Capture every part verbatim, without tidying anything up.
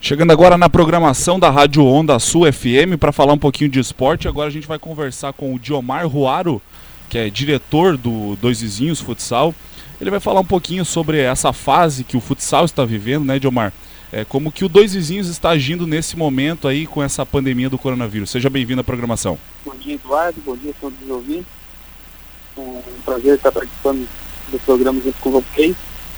Chegando agora na programação da Rádio Onda Sul F M para falar um pouquinho de esporte. Agora a gente vai conversar com o Diomar Ruaro, que é diretor do Dois Vizinhos Futsal. Ele vai falar um pouquinho sobre essa fase que o futsal está vivendo, né, Diomar? É, como que o Dois Vizinhos está agindo nesse momento aí com essa pandemia do coronavírus. Seja bem-vindo à programação. Bom dia, Eduardo. Bom dia a todos os ouvintes. É um prazer estar participando do programa junto com vocês.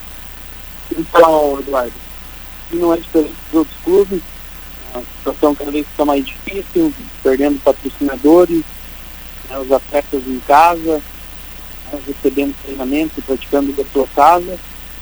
Então, Eduardo, não é diferente dos outros clubes. A situação cada vez está mais difícil, perdendo patrocinadores, né, os atletas em casa, né, recebendo treinamento e praticando da sua casa.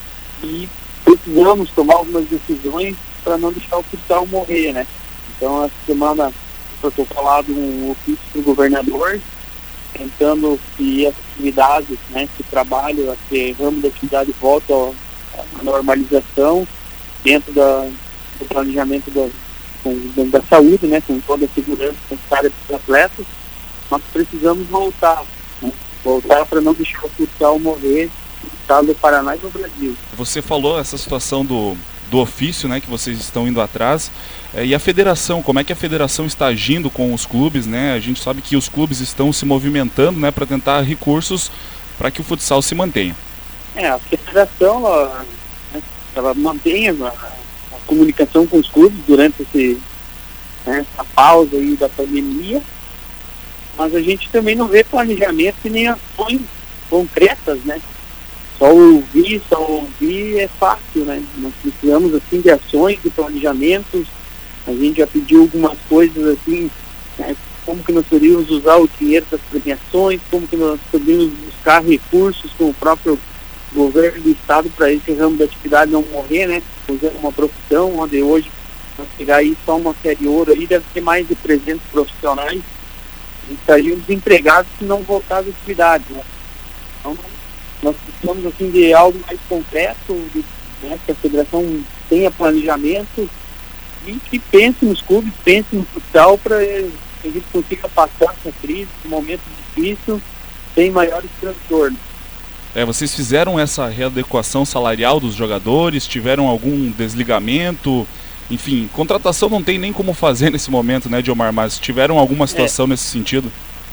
E precisamos tomar algumas decisões para não deixar o futsal morrer, né? Então, essa semana foi protocolado um ofício para o governador, tentando que essa atividade, né, esse trabalho, esse ramo da atividade volta à normalização dentro da, do planejamento da, com, da saúde, né, com toda a segurança necessária para os atletas. Nós precisamos voltar, né, voltar para não deixar o futsal morrer no estado do Paraná e no Brasil. Você falou essa situação do, do ofício, né, que vocês estão indo atrás, é, e a federação, como é que a federação está agindo com os clubes, né? A gente sabe que os clubes estão se movimentando, né, para tentar recursos para que o futsal se mantenha. É, a federação, ela, né, ela mantém a, a comunicação com os clubes durante esse, né, essa pausa aí da pandemia, mas a gente também não vê planejamento e nem ações concretas, né? Só ouvir, só ouvir é fácil, né? Nós precisamos, assim, de ações, de planejamentos. A gente já pediu algumas coisas, assim, né, como que nós poderíamos usar o dinheiro das premiações, como que nós poderíamos buscar recursos com o próprio governo do estado para esse ramo da atividade não morrer, né? Usando uma profissão, onde hoje, nós pegar aí só uma série ouro aí, deve ter mais de trezentos profissionais e estariam desempregados se não voltar às atividades, né? Então, nós precisamos, assim, de algo mais concreto, de, né, que a federação tenha planejamento e que pense nos clubes, pense no futsal para que a gente consiga passar essa crise, esse momento difícil, sem maiores transtornos. É, vocês fizeram essa readequação salarial dos jogadores, tiveram algum desligamento, enfim, contratação não tem nem como fazer nesse momento, né, Diomar, mas tiveram alguma situação é. nesse sentido?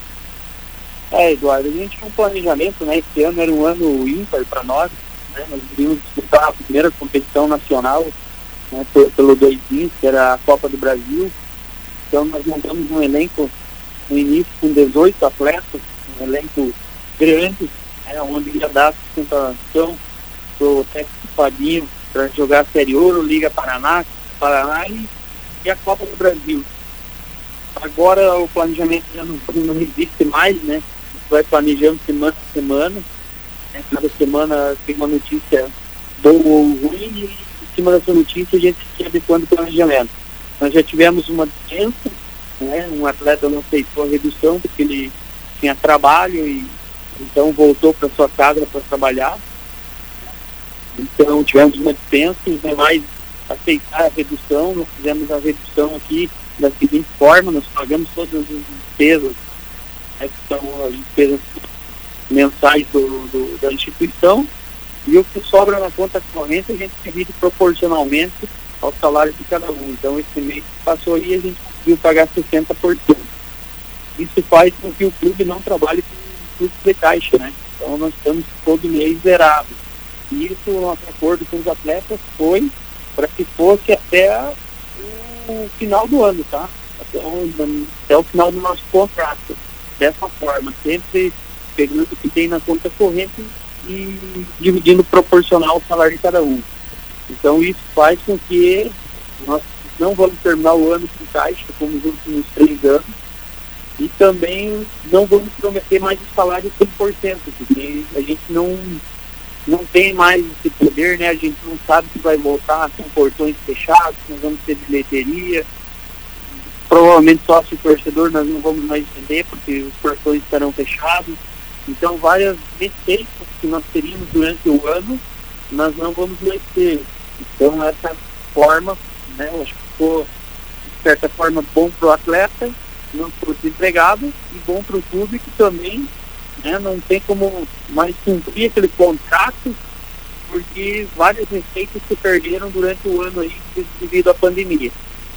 É, Eduardo, a gente tinha um planejamento, né? Esse ano era um ano ímpar para nós, né? Nós iríamos disputar a primeira competição nacional, né, pelo Dois Vizinhos, que era a Copa do Brasil. Então nós montamos um elenco no início com dezoito atletas, um elenco grande, né, onde ia dar sustentação do técnico Fabinho para jogar a Série Ouro, Liga Paraná, Paraná e, e a Copa do Brasil. Agora o planejamento já não, não existe mais, né? Vai planejando semana a semana, né? Cada semana tem uma notícia boa ou ruim e em cima dessa notícia a gente fica adequando o planejamento. Nós já tivemos uma dispensa, né? Um atleta não aceitou a redução porque ele tinha trabalho e então voltou para sua casa para trabalhar. Então tivemos uma dispensa, os demais aceitaram a redução. Nós fizemos a redução aqui da seguinte forma: nós pagamos todas as despesas, né, que são as despesas mensais do, do, da instituição, e o que sobra na conta corrente a gente divide proporcionalmente ao salário de cada um. Então esse mês que passou aí a gente conseguiu pagar sessenta por cento. Isso faz com que o clube não trabalhe com fluxo de caixa, né? Então nós estamos todo mês zerado. E isso, o nosso acordo com os atletas foi para que fosse até o final do ano, tá? Até o, até o final do nosso contrato. Dessa forma, sempre pegando o que tem na conta corrente e dividindo proporcional o salário de cada um. Então isso faz com que nós não vamos terminar o ano com caixa, como os últimos três anos, e também não vamos prometer mais o salário cem por cento, porque a gente não, não tem mais esse poder, né? A gente não sabe se vai voltar com portões fechados, nós vamos ter bilheteria, provavelmente sócio torcedor nós não vamos mais vender porque os portões estarão fechados. Então várias receitas que nós teríamos durante o ano nós não vamos mais ter. Então essa forma, né, eu acho que ficou de certa forma bom para o atleta, não para o desempregado, e bom para o clube que também, né, não tem como mais cumprir aquele contrato porque várias receitas se perderam durante o ano aí devido à pandemia.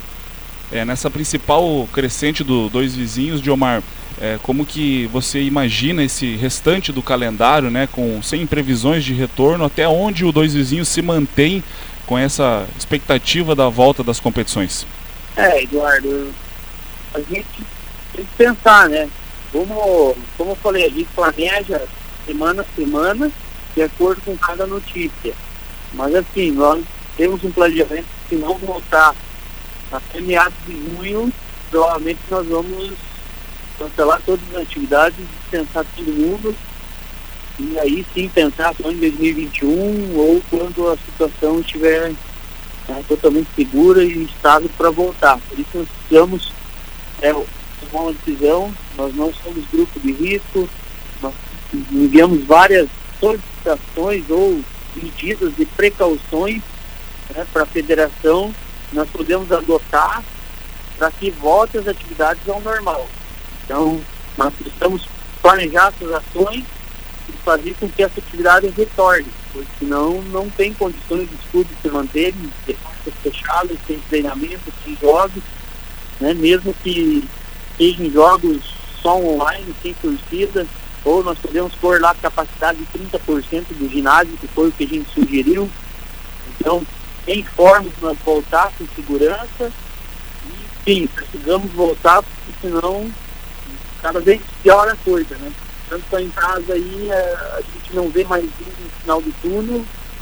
É, nessa principal crescente do Dois Vizinhos, Diomar, é, como que você imagina esse restante do calendário, né, com, sem previsões de retorno, até onde o Dois Vizinhos se mantém com essa expectativa da volta das competições? É, Eduardo, a gente tem que pensar, né? Como, como eu falei, a gente planeja semana a semana de acordo com cada notícia. Mas assim, nós temos um planejamento que, se não voltar até meados de junho, provavelmente nós vamos cancelar todas as atividades, dispensar todo mundo, e aí sim pensar só em dois mil e vinte e um ou quando a situação estiver, né, totalmente segura e estável para voltar. Por isso nós precisamos é, tomar uma decisão. Nós não somos grupo de risco, nós enviamos várias solicitações ou medidas de precauções, né, para a federação. Nós podemos adotar para que volte as atividades ao normal. Então, nós precisamos planejar essas ações e fazer com que essa atividade retorne, porque senão não tem condições de estudo se manterem, de portas fechadas, sem treinamento, sem jogos, né? Mesmo que sejam jogos só online, sem torcida, ou nós podemos pôr lá a capacidade de trinta por cento do ginásio, que foi o que a gente sugeriu. Então, tem formas de nós voltar com segurança e, sim, precisamos voltar, porque senão cada vez piora a coisa, né? Tanto que em casa aí a gente não vê mais luz no final do túnel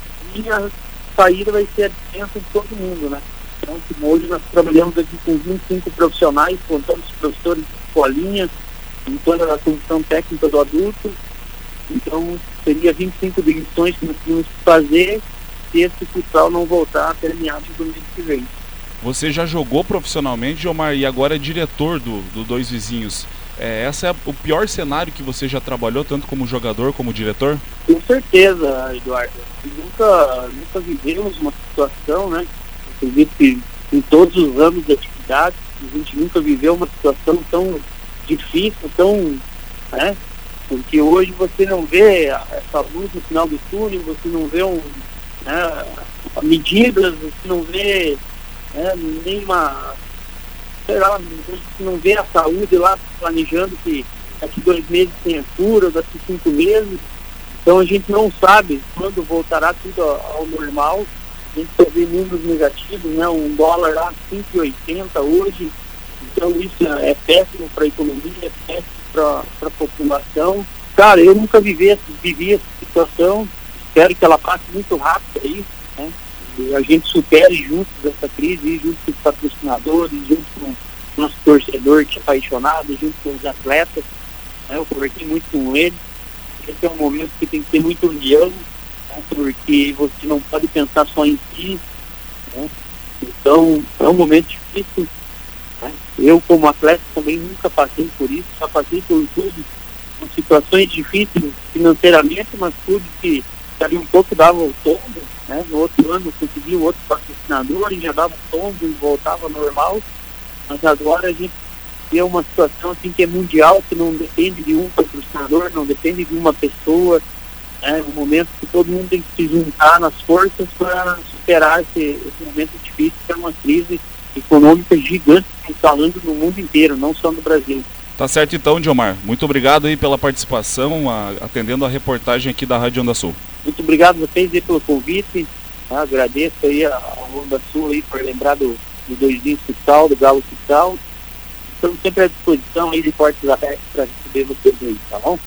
e a saída vai ser a dispensa de todo mundo, né? Então, hoje nós trabalhamos aqui com vinte e cinco profissionais, contando os professores de escolinha, em toda a comissão técnica do adulto. Então, seria vinte e cinco demissões que nós tínhamos que fazer se esse futsal não voltar até meados do mês que vem. Você já jogou profissionalmente, Diomar, e agora é diretor do, do Dois Vizinhos. É, esse é o pior cenário que você já trabalhou, tanto como jogador como diretor? Com certeza, Eduardo. Nunca, nunca vivemos uma situação, né? Acredito que em todos os ramos de atividade, a gente nunca viveu uma situação tão difícil, tão, né? Porque hoje você não vê essa luz no final do túnel, você não vê um, né, medidas, você não vê, né, nenhuma, sei lá, você não vê a saúde lá planejando que daqui dois meses tem a cura, daqui cinco meses. Então a gente não sabe quando voltará tudo ao normal. A gente só vê números negativos, né? Um dólar lá cinco e oitenta hoje. Então isso é péssimo para a economia, é péssimo para a população. Cara, eu nunca vivi, vivi essa situação. Espero que ela passe muito rápido aí, né? E a gente supere juntos essa crise, junto com os patrocinadores, junto com o nosso torcedor que é apaixonado, junto com os atletas, né? Eu conversei muito com eles. Esse é um momento que tem que ter muita união, né? Porque você não pode pensar só em si, né? Então, é um momento difícil, né? Eu, como atleta, também nunca passei por isso, já passei por tudo, com situações difíceis financeiramente, mas tudo que ali um pouco dava o tombo, né? No outro ano consegui um outro patrocinador e já dava o tombo e voltava normal. Mas agora a gente vê uma situação assim que é mundial, que não depende de um patrocinador, não depende de uma pessoa. É um momento que todo mundo tem que se juntar nas forças para superar esse, esse momento difícil, que é uma crise econômica gigante instalando no mundo inteiro, não só no Brasil. Tá certo então, Diomar. Muito obrigado aí pela participação, a, atendendo a reportagem aqui da Rádio Onda Sul. Muito obrigado a vocês aí pelo convite. Tá? Agradeço aí a, a Onda Sul aí por lembrar do, do Dois Vizinhos Futsal, do Galo Futsal. Estamos sempre à disposição aí de portas abertas para receber vocês aí, tá bom?